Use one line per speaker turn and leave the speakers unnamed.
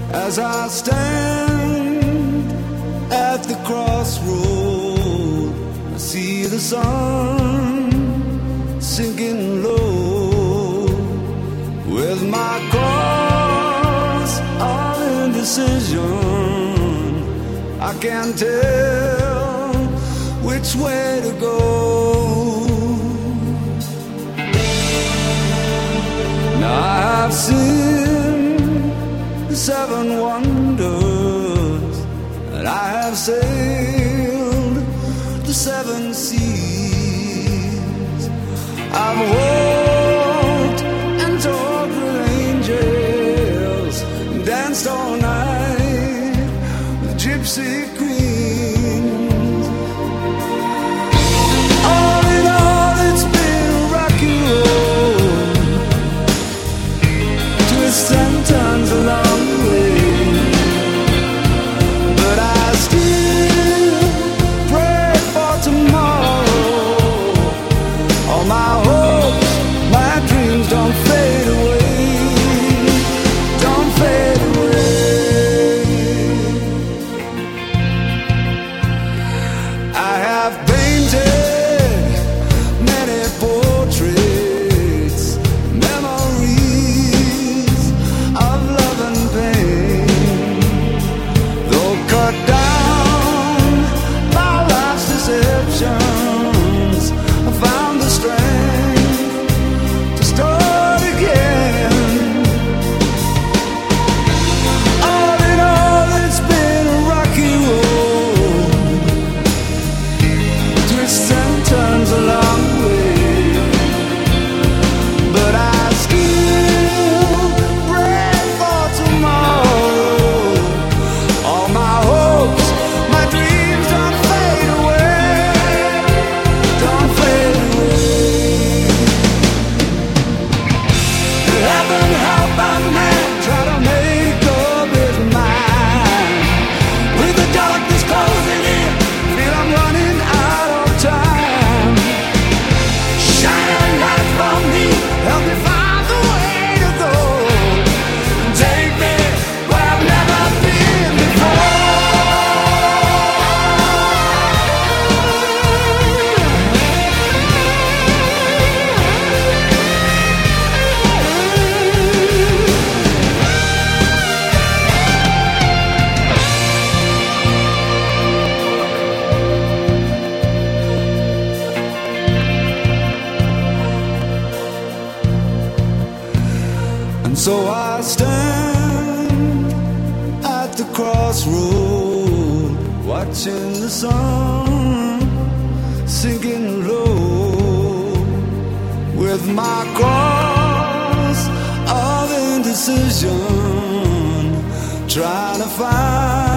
as I stand at the crossroad. I see the sun sinking low, with my cross of indecision. I can't tell which way to go. Now I have seen the seven wonders, and I have sailed the seven seas. I've walked and talked with angels, danced all night with gypsy queens. All in all, it's been a rocky road, twists and turns along the way, but I still pray for tomorrow. All my hopes, my dreams don't fade away, don't fade away. I have painted many portraits, memories of love and pain, though cut down by life's deceptions. I found the strength to start again. All in all, it's been a rocky road, twists and turns along the way, but I still pray for tomorrow. All my hopes, my dreams don't fade away, don't fade away. Heaven help a man try to make up his mind. With the darkness closing in, feel I'm running out of time. Shine a light for me, help me find the way to go. Take me where I've never been before. And so I stand at the crossroad, watching the sun sinking low, with my cross of indecision, trying to find